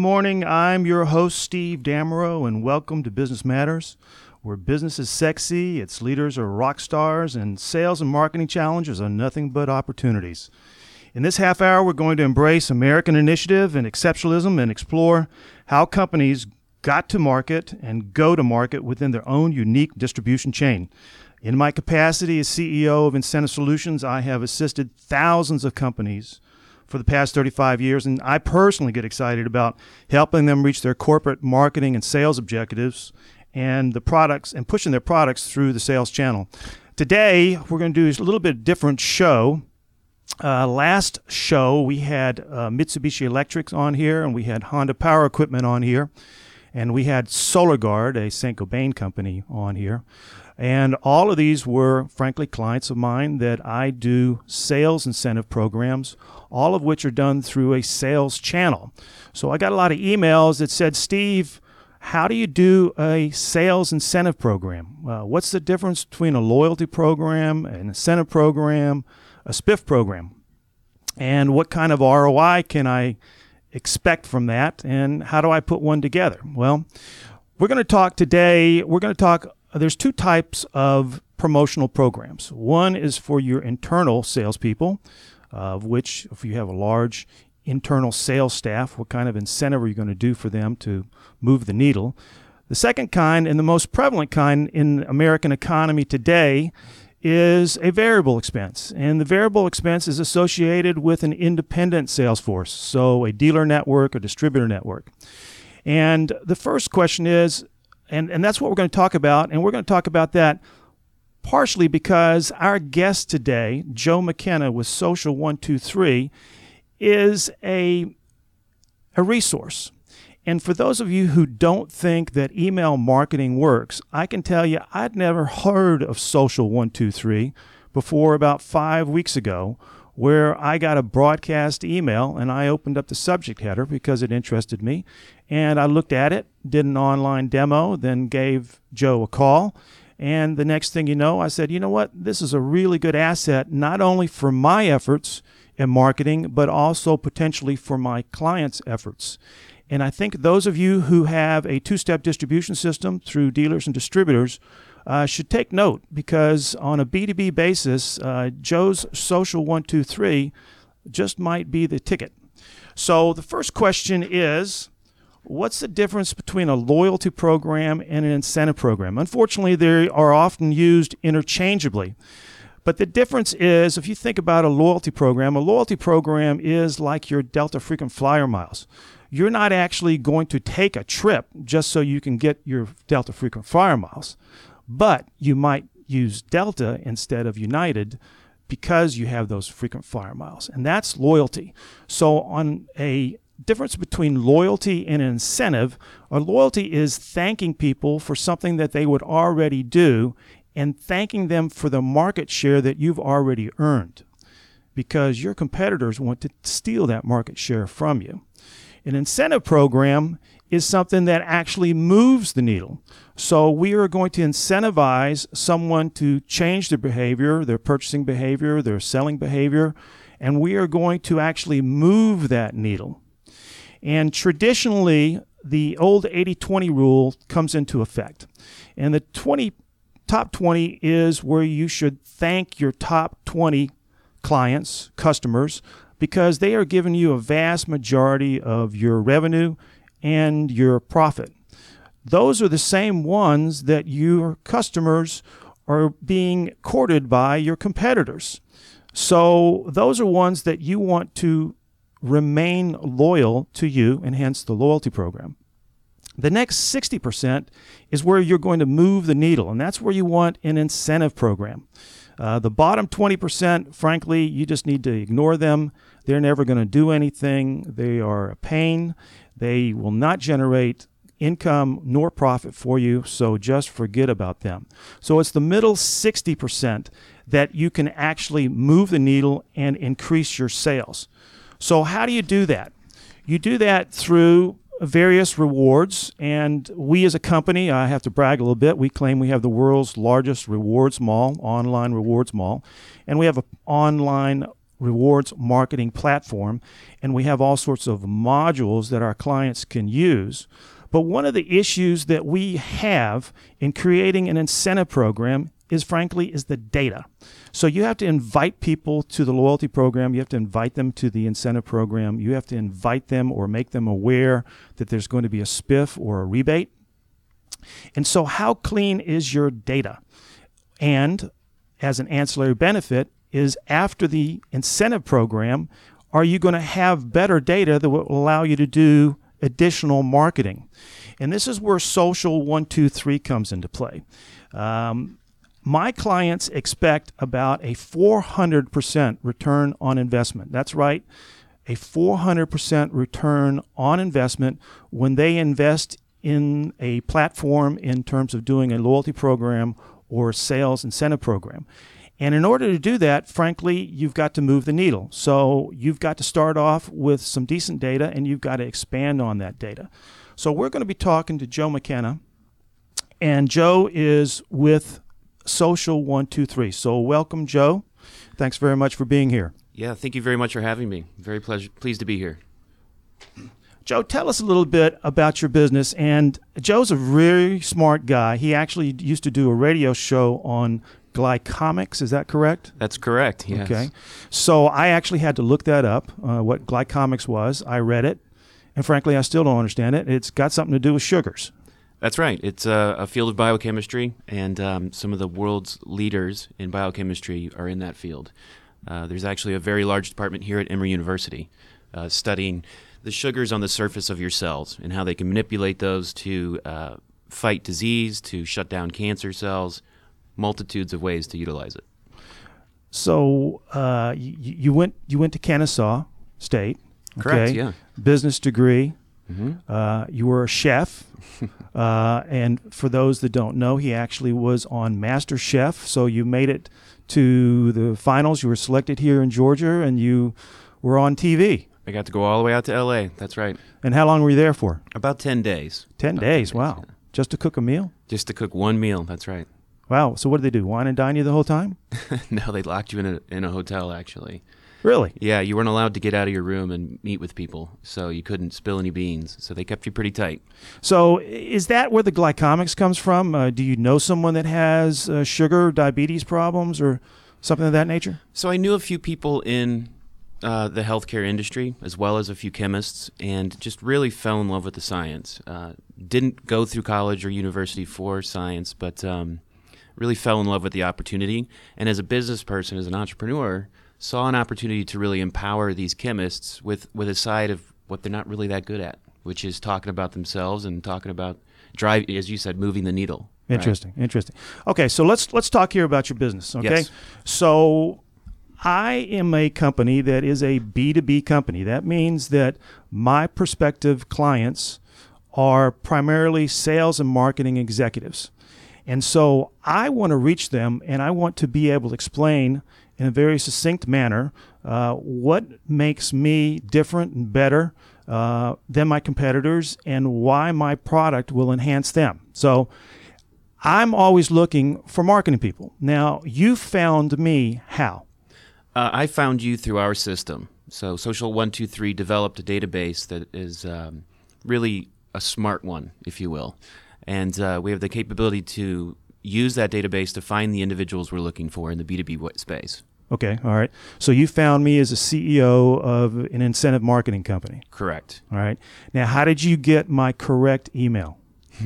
morning. I'm your host, Steve Damerow, and welcome to Business Matters, where business is sexy, its leaders are rock stars, and sales and marketing challenges are nothing but opportunities. In this half hour, we're going to embrace American initiative and exceptionalism and explore how companies got to market and go to market within their own unique distribution chain. In my capacity as CEO of Incentive Solutions, I have assisted thousands of companies for the past 35 years, and I personally get excited about helping them reach their corporate marketing and sales objectives and the products and pushing their products through the sales channel. Today, we're going to do a little bit different show. Last show, we had Mitsubishi Electric on here, and we had Honda Power Equipment on here, and we had SolarGuard, a Saint-Gobain company, on here. And all of these were, frankly, clients of mine that I do sales incentive programs, all of which are done through a sales channel. So I got a lot of emails that said, Steve, how do you do a sales incentive program? What's the difference between a loyalty program, an incentive program, a SPIF program? And what kind of ROI can I expect from that? And how do I put one together? Well, we're going to talk today, there's two types of promotional programs. One is for your internal salespeople, of which if you have a large internal sales staff, what kind of incentive are you going to do for them to move the needle? The second kind, and the most prevalent kind in the American economy today, is a variable expense. And the variable expense is associated with an independent sales force, so a dealer network, a distributor network. And the first question is, and that's what we're going to talk about, and we're going to talk about that partially because our guest today, Joe McKenna with Social 123, is a resource. And for those of you who don't think that email marketing works, I can tell you I'd never heard of Social 123 before about 5 weeks ago, where I got a broadcast email and I opened up the subject header because it interested me. And I looked at it, did an online demo, then gave Joe a call. And the next thing you know, I said, you know what? This is a really good asset, not only for my efforts in marketing, but also potentially for my clients' efforts. And I think those of you who have a two-step distribution system through dealers and distributors should take note, because on a B2B basis, Joe's Social 123 just might be the ticket. So the first question is, what's the difference between a loyalty program and an incentive program? Unfortunately, they are often used interchangeably. But the difference is, if you think about a loyalty program is like your Delta frequent flyer miles. You're not actually going to take a trip just so you can get your Delta frequent flyer miles. But you might use Delta instead of United because you have those frequent flyer miles. And that's loyalty. So on a difference between loyalty and an incentive, a loyalty is thanking people for something that they would already do and thanking them for the market share that you've already earned, because your competitors want to steal that market share from you. An incentive program is something that actually moves the needle. So we are going to incentivize someone to change their behavior, their purchasing behavior, their selling behavior, and we are going to actually move that needle. And traditionally, the old 80-20 rule comes into effect. And the top 20 is where you should thank your top 20 clients, customers, because they are giving you a vast majority of your revenue and your profit. Those are the same ones that your customers are being courted by your competitors. So those are ones that you want to remain loyal to you, and hence the loyalty program. The next 60% is where you're going to move the needle, and that's where you want an incentive program. The bottom 20%, frankly, you just need to ignore them. They're never going to do anything. They are a pain. They will not generate income nor profit for you, so just forget about them. So it's the middle 60% that you can actually move the needle and increase your sales. So how do you do that? You do that through various rewards, and we as a company, I have to brag a little bit, we claim we have the world's largest rewards mall, online rewards mall, and we have an online rewards marketing platform, and we have all sorts of modules that our clients can use. But one of the issues that we have in creating an incentive program is the data. So you have to invite people to the loyalty program. You have to invite them to the incentive program. You have to invite them or make them aware that there's going to be a spiff or a rebate. And so how clean is your data? And as an ancillary benefit is after the incentive program, are you going to have better data that will allow you to do additional marketing? And this is where Social 123 comes into play. My clients expect about a 400% return on investment. That's right, a 400% return on investment when they invest in a platform in terms of doing a loyalty program or sales incentive program. And in order to do that, frankly, you've got to move the needle. So you've got to start off with some decent data, and you've got to expand on that data. So we're going to be talking to Joe McKenna, and Joe is with Social 123. So welcome, Joe. Thanks very much for being here. Yeah, thank you very much for having me. Very pleased to be here. Joe, tell us a little bit about your business. And Joe's a very smart guy. He actually used to do a radio show on glycomics. Is that correct? That's correct, yes. Okay. So I actually had to look that up, what glycomics was. I read it, and frankly, I still don't understand it. It's got something to do with sugars. That's right. It's a field of biochemistry, and some of the world's leaders in biochemistry are in that field. There's actually a very large department here at Emory University studying the sugars on the surface of your cells and how they can manipulate those to fight disease, to shut down cancer cells, multitudes of ways to utilize it. So you went to Kennesaw State. Correct, okay? yeah. Business degree. Mm-hmm. You were a chef. And for those that don't know, he actually was on Master Chef. So you made it to the finals. You were selected here in Georgia, and you were on TV. I got to go all the way out to L.A. That's right. And how long were you there for? About 10 days. 10 days, wow. Yeah. Just to cook a meal? Just to cook one meal, that's right. Wow. So what did they do, wine and dine you the whole time? No, they locked you in a hotel, actually. Really? Yeah, you weren't allowed to get out of your room and meet with people, so you couldn't spill any beans. So they kept you pretty tight. So is that where the glycomics comes from? Do you know someone that has sugar, diabetes problems, or something of that nature? So I knew a few people in the healthcare industry, as well as a few chemists, and just really fell in love with the science. Didn't go through college or university for science, but really fell in love with the opportunity. And as a business person, as an entrepreneur, saw an opportunity to really empower these chemists with a side of what they're not really that good at, which is talking about themselves and talking about as you said, moving the needle. Interesting, right? Interesting. Okay, so let's talk here about your business, okay? Yes. So I am a company that is a B2B company. That means that my prospective clients are primarily sales and marketing executives. And so I want to reach them, and I want to be able to explain in a very succinct manner what makes me different and better than my competitors and why my product will enhance them. So I'm always looking for marketing people. Now, you found me how? I found you through our system. So Social 123 developed a database that is really a smart one, if you will. And we have the capability to use that database to find the individuals we're looking for in the B2B space. Okay, all right. So you found me as a CEO of an incentive marketing company. Correct. All right. Now, how did you get my correct email?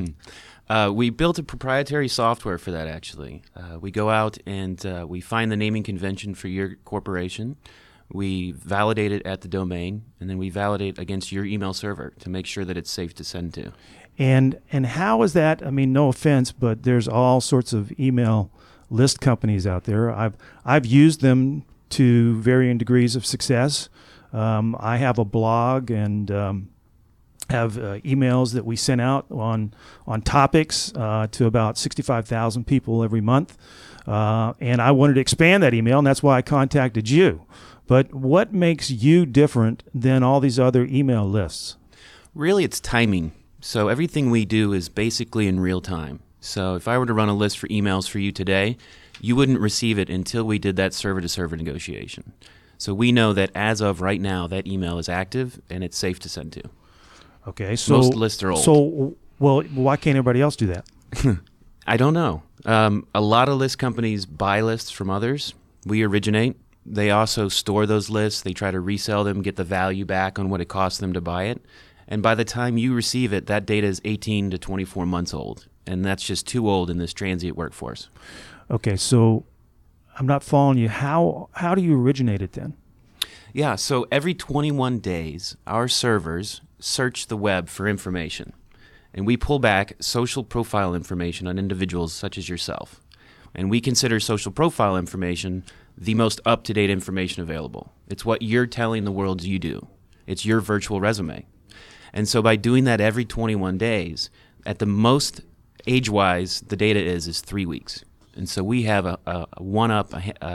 We built a proprietary software for that, actually. We go out and we find the naming convention for your corporation. We validate it at the domain, and then we validate against your email server to make sure that it's safe to send to. And how is that? I mean, no offense, but there's all sorts of email list companies out there. I've used them to varying degrees of success. I have a blog and have emails that we send out on topics to about 65,000 people every month. And I wanted to expand that email, and that's why I contacted you. But what makes you different than all these other email lists? Really, it's timing. So everything we do is basically in real time. So if I were to run a list for emails for you today, you wouldn't receive it until we did that server-to-server negotiation. So we know that as of right now, that email is active and it's safe to send to. Okay, so Most lists are old. So, well, why can't everybody else do that? I don't know. A lot of list companies buy lists from others. We originate. They also store those lists. They try to resell them, get the value back on what it costs them to buy it. And by the time you receive it, that data is 18 to 24 months old. And that's just too old in this transient workforce. Okay, so I'm not following you. How do you originate it then? Yeah, so every 21 days, our servers search the web for information. And we pull back social profile information on individuals such as yourself. And we consider social profile information the most up-to-date information available. It's what you're telling the world you do. It's your virtual resume. And so by doing that every 21 days, at the most age-wise, the data is 3 weeks. And so we have a one-up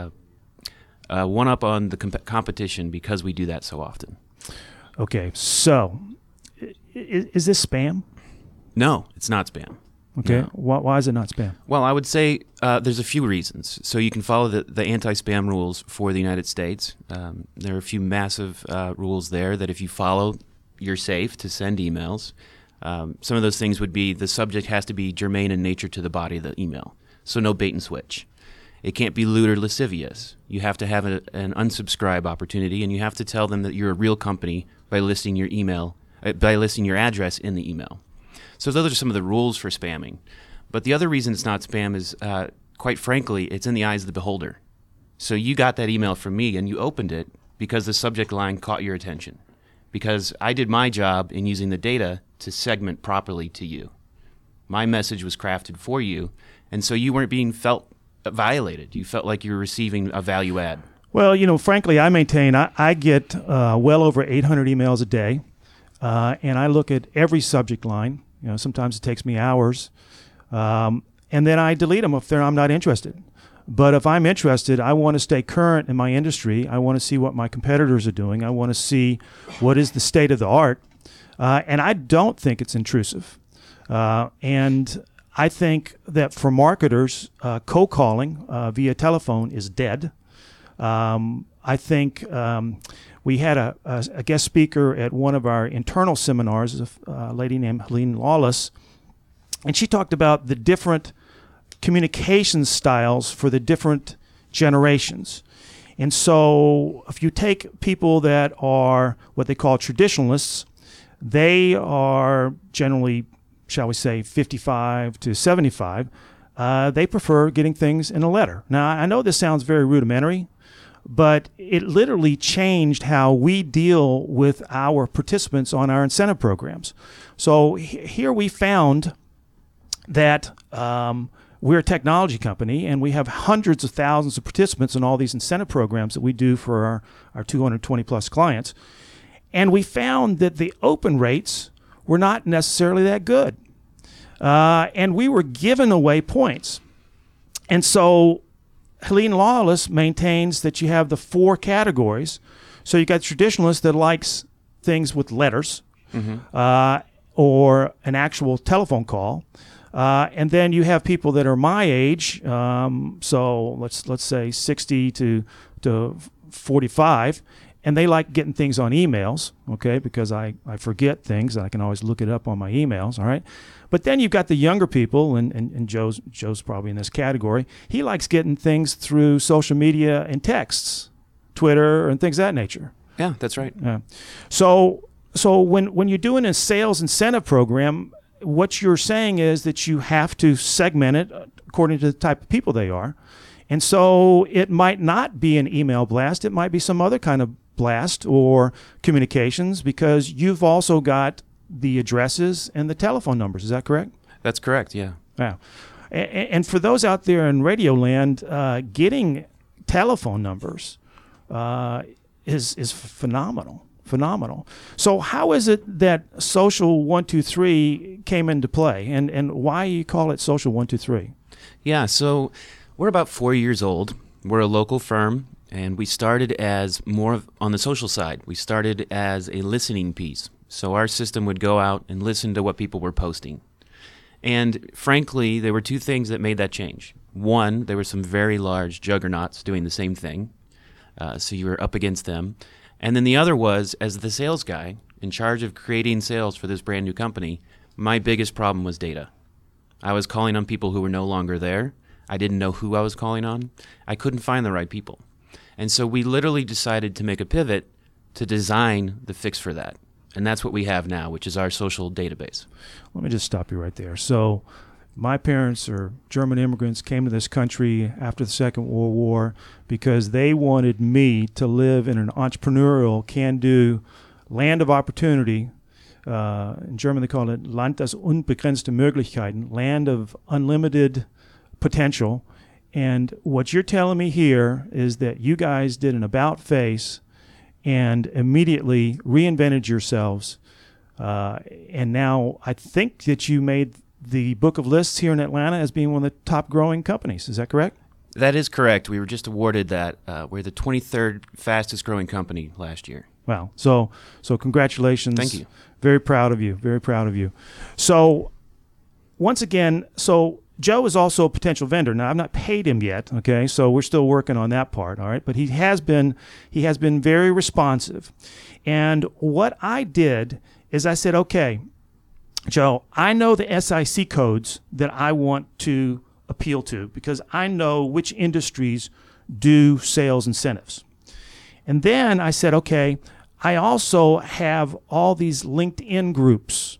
on the competition because we do that so often. Okay, so is this spam? No, it's not spam. Okay, No. why is it not spam? Well, I would say there's a few reasons. So you can follow the anti-spam rules for the United States. There are a few massive rules there that if you follow, you're safe to send emails. Some of those things would be the subject has to be germane in nature to the body of the email. So no bait and switch. It can't be lewd or lascivious. You have to have an unsubscribe opportunity, and you have to tell them that you're a real company by listing your email, by listing your address in the email. So those are some of the rules for spamming. But the other reason it's not spam is, quite frankly, it's in the eyes of the beholder. So you got that email from me, and you opened it because the subject line caught your attention. Because I did my job in using the data to segment properly to you. My message was crafted for you, and so you weren't being felt violated. You felt like you were receiving a value add. Well, frankly, I maintain I get well over 800 emails a day, and I look at every subject line. Sometimes it takes me hours, and then I delete them if I'm not interested. But if I'm interested, I want to stay current in my industry. I want to see what my competitors are doing. I want to see what is the state of the art, and I don't think it's intrusive. And I think that for marketers, cold calling via telephone is dead. I think we had a guest speaker at one of our internal seminars, a lady named Helene Lawless, and she talked about the different communication styles for the different generations. And so if you take people that are what they call traditionalists, they are generally, shall we say, 55 to 75. They prefer getting things in a letter. Now, I know this sounds very rudimentary, but it literally changed how we deal with our participants on our incentive programs. So here we found that we're a technology company, and we have hundreds of thousands of participants in all these incentive programs that we do for our 220-plus clients. And we found that the open rates were not necessarily that good. And we were giving away points. And so Helene Lawless maintains that you have the 4 categories. So you got traditionalists that likes things with letters, or an actual telephone call. And then you have people that are my age, so let's say 60 to 45, and they like getting things on emails, okay, because I forget things. I can always look it up on my emails, all right? But then you've got the younger people, and Joe's probably in this category. He likes getting things through social media and texts, Twitter, and things of that nature. Yeah, that's right. Yeah. So when you're doing a sales incentive program, what you're saying is that you have to segment it according to the type of people they are. And so it might not be an email blast. It might be some other kind of blast or communications, because you've also got the addresses and the telephone numbers. Is that correct? That's correct, yeah. Yeah. And for those out there in radio land, getting telephone numbers is phenomenal. So how is it that Social 123 came into play, and why you call it Social 123? Yeah, so we're about 4 years old. We're a local firm, and we started as more on the social side. We started as a listening piece. So our system would go out and listen to what people were posting. And frankly, there were 2 things that made that change. One, there were some very large juggernauts doing the same thing. So you were up against them. And then the other was, as the sales guy in charge of creating sales for this brand new company, my biggest problem was data. I was calling on people who were no longer there. I didn't know who I was calling on. I couldn't find the right people. And so we literally decided to make a pivot to design the fix for that. And that's what we have now, which is our social database. Let me just stop you right there. So my parents are German immigrants, came to this country after the Second World War because they wanted me to live in an entrepreneurial, can-do land of opportunity. In German they call it Land des unbegrenzten Möglichkeiten, land of unlimited potential. And what you're telling me here is that you guys did an about-face and immediately reinvented yourselves. And now I think that you made the Book of Lists here in Atlanta as being one of the top growing companies. Is that correct? That is correct. We were just awarded that. We're the 23rd fastest growing company last year. Wow. So congratulations. Thank you. Very proud of you. Very proud of you. So once again, Joe is also a potential vendor. Now, I've not paid him yet, okay? So we're still working on that part, all right? But he has been very responsive. And what I did is I said, okay, Joe, I know the SIC codes that I want to appeal to because I know which industries do sales incentives. And then I said, okay, I also have all these LinkedIn groups.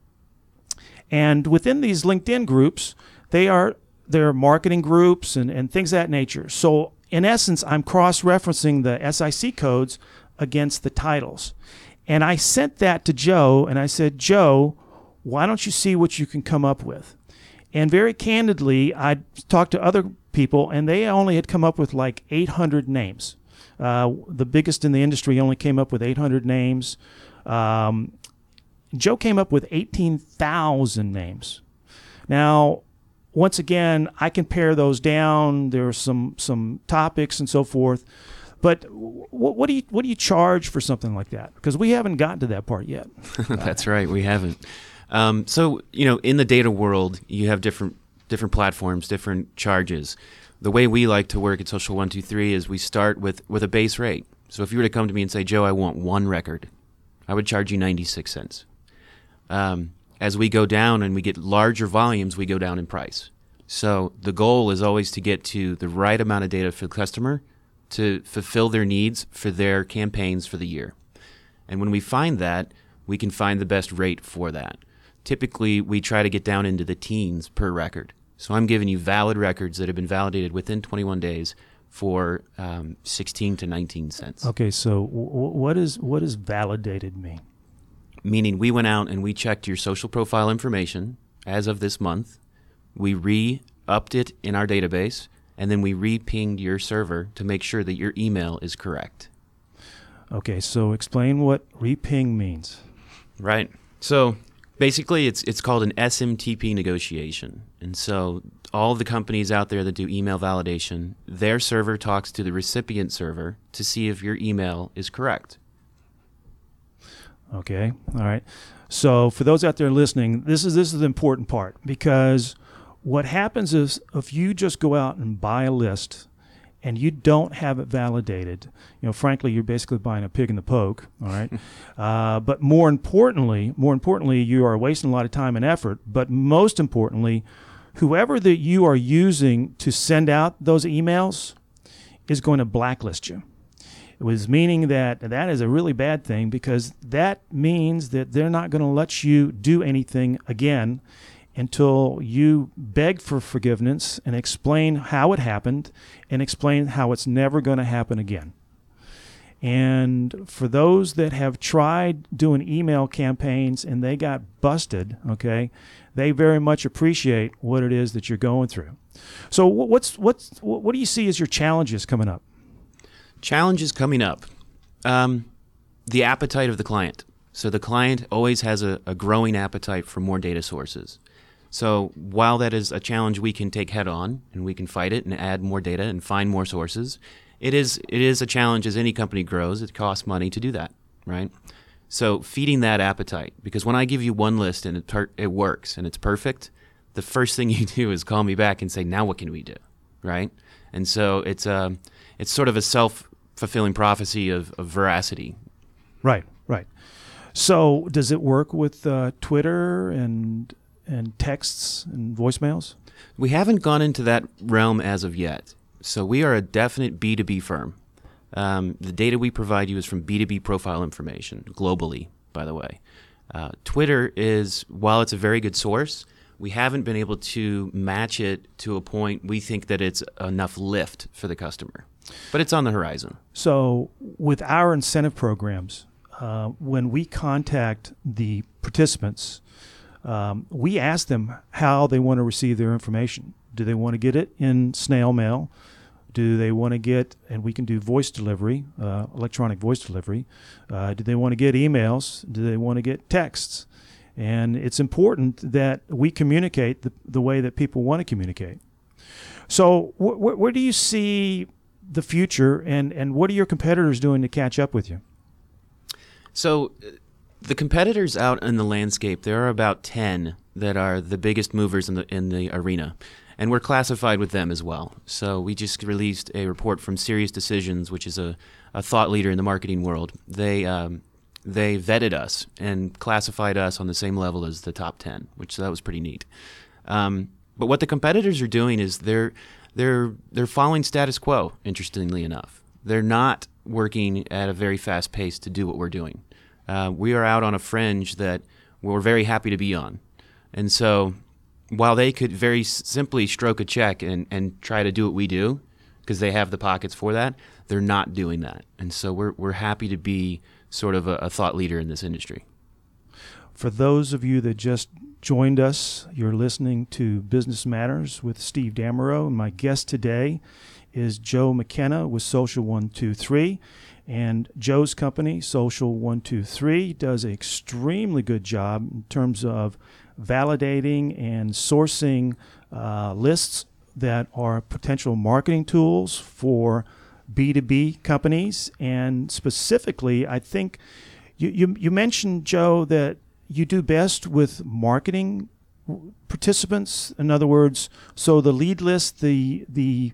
And within these LinkedIn groups, they're marketing groups and things of that nature. So in essence, I'm cross-referencing the SIC codes against the titles. And I sent that to Joe, and I said, Joe, why don't you see what you can come up with? And very candidly, I talked to other people, and they only had come up with like 800 names. The biggest in the industry only came up with 800 names. Joe came up with 18,000 names. Now, once again, I can pare those down. There are some topics and so forth. But what do you charge for something like that? Because we haven't gotten to that part yet. That's right, we haven't. So in the data world, you have different platforms, different charges. The way we like to work at Social 123 is we start with a base rate. So if you were to come to me and say, Joe, I want one record, I would charge you 96 cents. As we go down and we get larger volumes, we go down in price. So the goal is always to get to the right amount of data for the customer to fulfill their needs for their campaigns for the year. And when we find that, we can find the best rate for that. Typically, we try to get down into the teens per record. So I'm giving you valid records that have been validated within 21 days for 16 to 19 cents. Okay, so what does validated mean? Meaning we went out and we checked your social profile information as of this month. We re-upped it in our database, and then we re-pinged your server to make sure that your email is correct. Okay, so explain what re-ping means. Right. So basically it's called an SMTP negotiation. And so all the companies out there that do email validation, their server talks to the recipient server to see if your email is correct. Okay, all right. So for those out there listening, this is the important part, because what happens is if you just go out and buy a list and you don't have it validated, frankly, you're basically buying a pig in the poke, all right? But more importantly, you are wasting a lot of time and effort. But most importantly, whoever that you are using to send out those emails is going to blacklist you. It was meaning that is a really bad thing, because that means that they're not going to let you do anything again until you beg for forgiveness and explain how it happened and explain how it's never going to happen again. And for those that have tried doing email campaigns and they got busted, okay, they very much appreciate what it is that you're going through. So what do you see as your challenges coming up? Challenges coming up. The appetite of the client. So the client always has a growing appetite for more data sources. So while that is a challenge we can take head on and we can fight it and add more data and find more sources, it is a challenge as any company grows. It costs money to do that, right? So feeding that appetite, because when I give you one list and it works and it's perfect, the first thing you do is call me back and say, now what can we do, right? And so it's sort of a fulfilling prophecy of veracity. Right, right. So does it work with Twitter and texts and voicemails? We haven't gone into that realm as of yet. So we are a definite B2B firm. The data we provide you is from B2B profile information, globally, by the way. Twitter is, while it's a very good source, we haven't been able to match it to a point we think that it's enough lift for the customer. But it's on the horizon. So with our incentive programs, when we contact the participants, we ask them how they want to receive their information. Do they want to get it in snail mail? Do they want to get, and we can do voice delivery, electronic voice delivery. Do they want to get emails? Do they want to get texts? And it's important that we communicate the way that people want to communicate. So where do you see the future, and what are your competitors doing to catch up with you? So the competitors out in the landscape, there are about 10 that are the biggest movers in the arena. And we're classified with them as well. So we just released a report from Serious Decisions, which is a thought leader in the marketing world. They vetted us and classified us on the same level as the top 10, which that was pretty neat. But what the competitors are doing is they're following status quo, interestingly enough. They're not working at a very fast pace to do what we're doing. We are out on a fringe that we're very happy to be on. And so while they could very simply stroke a check and try to do what we do, because they have the pockets for that, they're not doing that. And so we're happy to be sort of a thought leader in this industry. For those of you that just joined us, you're listening to Business Matters with Steve Damerow, and my guest today is Joe McKenna with Social 123. And Joe's company, Social 123, does an extremely good job in terms of validating and sourcing lists that are potential marketing tools for B2B companies. And specifically, I think you mentioned, Joe, that you do best with marketing participants. In other words, so the lead list, their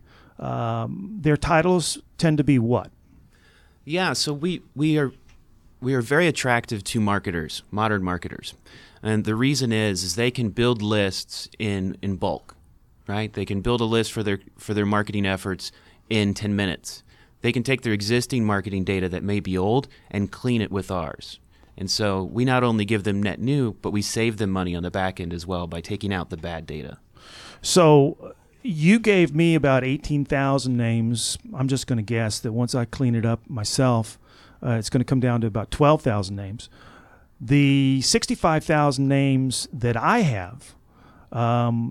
titles tend to be what? Yeah, so we are very attractive to marketers, modern marketers. And the reason is they can build lists in bulk, right? They can build a list for their marketing efforts in 10 minutes. They can take their existing marketing data that may be old and clean it with ours. And so we not only give them net new, but we save them money on the back end as well by taking out the bad data. So you gave me about 18,000 names. I'm just going to guess that once I clean it up myself, it's going to come down to about 12,000 names. The 65,000 names that I have, how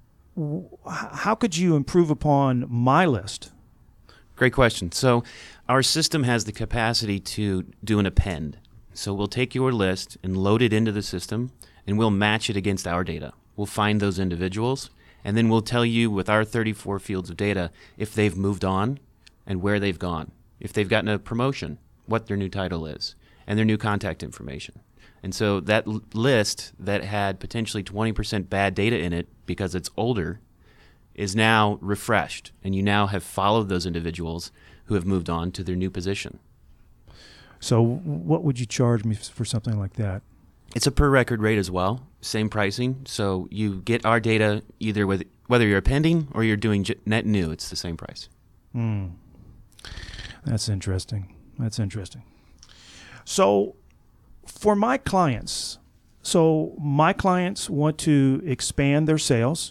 could you improve upon my list? Great question. So our system has the capacity to do an append. So we'll take your list and load it into the system, and we'll match it against our data. We'll find those individuals, and then we'll tell you with our 34 fields of data if they've moved on and where they've gone, if they've gotten a promotion, what their new title is, and their new contact information. And so that list that had potentially 20% bad data in it because it's older is now refreshed, and you now have followed those individuals who have moved on to their new position. So what would you charge me for something like that? It's a per record rate as well, same pricing. So you get our data either with whether you're appending or you're doing net new, it's the same price. That's interesting. So for my clients want to expand their sales.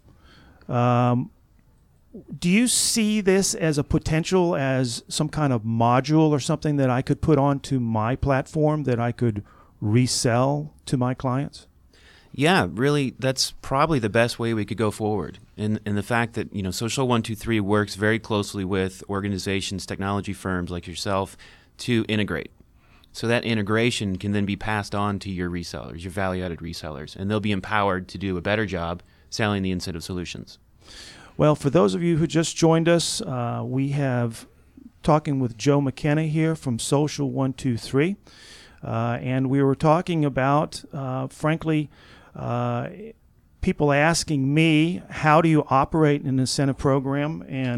Do you see this as a potential, as some kind of module or something that I could put onto my platform that I could resell to my clients? Yeah, really, that's probably the best way we could go forward. In the fact that, Social 123 works very closely with organizations, technology firms like yourself to integrate. So that integration can then be passed on to your resellers, your value-added resellers, and they'll be empowered to do a better job selling the incentive solutions. Well, for those of you who just joined us, we have talking with Joe McKenna here from Social 123, and we were talking about, frankly, people asking me, how do you operate an incentive program, and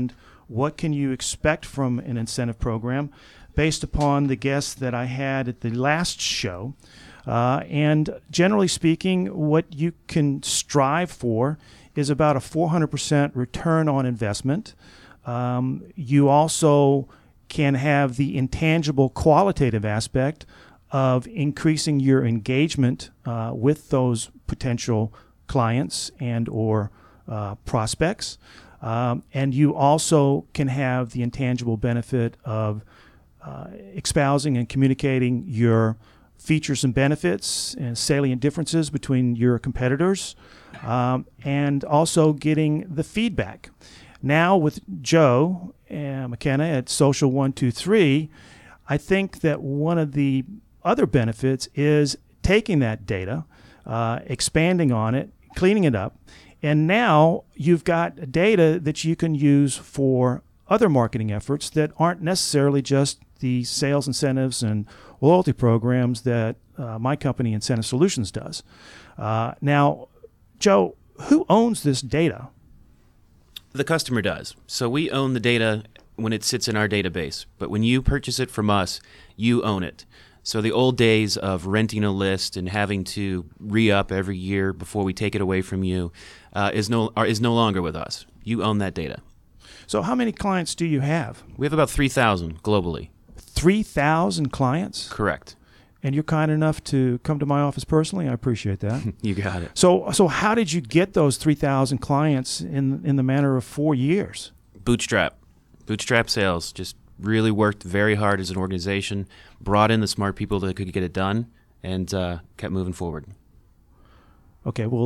what can you expect from an incentive program based upon the guests that I had at the last show. And generally speaking, what you can strive for is about a 400% return on investment. You also can have the intangible qualitative aspect of increasing your engagement with those potential clients and or prospects. And you also can have the intangible benefit of espousing and communicating your features and benefits and salient differences between your competitors, and also getting the feedback. Now with Joe McKenna at Social 123, I think that one of the other benefits is taking that data, expanding on it, cleaning it up, and now you've got data that you can use for other marketing efforts that aren't necessarily just the sales incentives and loyalty programs that my company, Incentive Solutions, does. Now, Joe, who owns this data? The customer does. So we own the data when it sits in our database. But when you purchase it from us, you own it. So the old days of renting a list and having to re-up every year before we take it away from you is no longer with us. You own that data. So how many clients do you have? We have about 3,000 globally. 3,000 clients? Correct. And you're kind enough to come to my office personally? I appreciate that. You got it. So how did you get those 3,000 clients in the manner of 4 years? Bootstrap sales. Just really worked very hard as an organization, brought in the smart people that could get it done, and kept moving forward. Okay, well,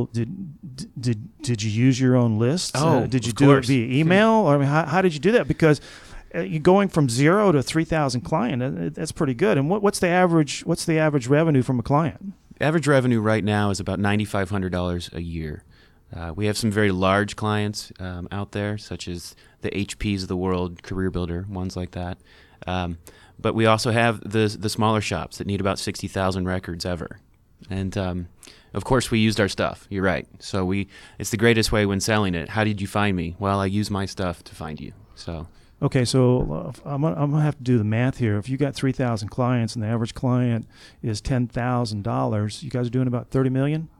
did you use your own list? Oh, did you of do course. it via email? Or I mean, how did you do that? Because you're going from 0 to 3,000 client, that's pretty good. And what's the average revenue from a client? Average revenue right now is about $9,500 a year. We have some very large clients out there, such as the HPs of the world, Career Builder, ones like that. But we also have the smaller shops that need about 60,000 records ever. And of course, we used our stuff. You're right. So it's the greatest way when selling it. How did you find me? Well, I used my stuff to find you. So. Okay, so I'm gonna have to do the math here. If you got 3,000 clients and the average client is $10,000, you guys are doing about $30 million?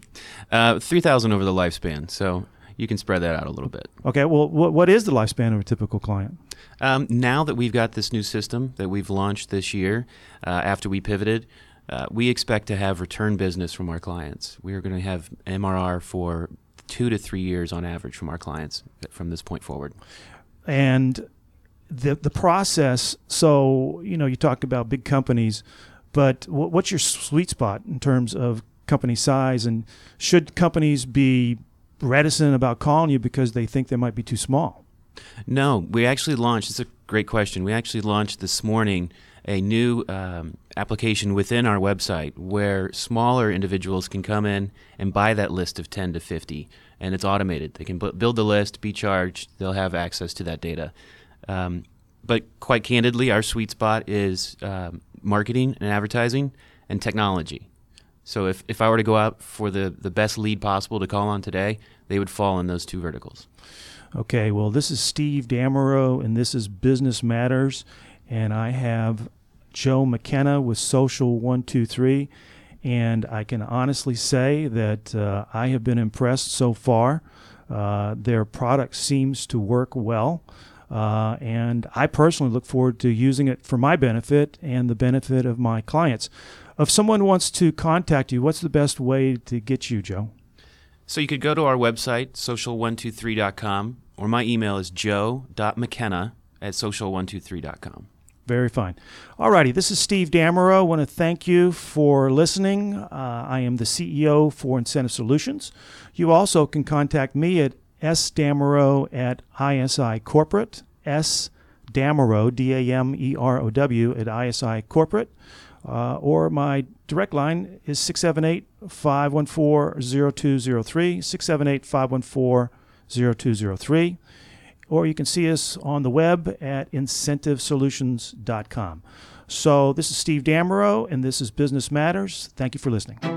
3,000 over the lifespan. So you can spread that out a little bit. Okay, well, what is the lifespan of a typical client? Now that we've got this new system that we've launched this year, after we pivoted, we expect to have return business from our clients. We are going to have MRR for 2 to 3 years on average from our clients from this point forward. And the process, so, you talk about big companies, but what's your sweet spot in terms of company size? And should companies be reticent about calling you because they think they might be too small? No, we actually launched, it's a great question, we actually launched this morning a new application within our website where smaller individuals can come in and buy that list of 10 to 50, and it's automated. They can build the list, be charged, they'll have access to that data. But quite candidly, our sweet spot is marketing and advertising and technology. So if I were to go out for the best lead possible to call on today, they would fall in those two verticals. Okay, well, this is Steve Damerow, and this is Business Matters, and I have Joe McKenna with Social 123, and I can honestly say that I have been impressed so far. Their product seems to work well, and I personally look forward to using it for my benefit and the benefit of my clients. If someone wants to contact you, what's the best way to get you, Joe? So you could go to our website, social123.com, or my email is joe.mckenna@social123.com. Very fine. All righty, this is Steve Damerow. I want to thank you for listening. I am the CEO for Incentive Solutions. You also can contact me at sdamerow@ISI Corporate, sdamerow, D-A-M-E-R-O-W, at ISI Corporate. Or my direct line is 678-514-0203, 678-514-0203. Or you can see us on the web at incentivesolutions.com. So this is Steve Damerow, and this is Business Matters. Thank you for listening.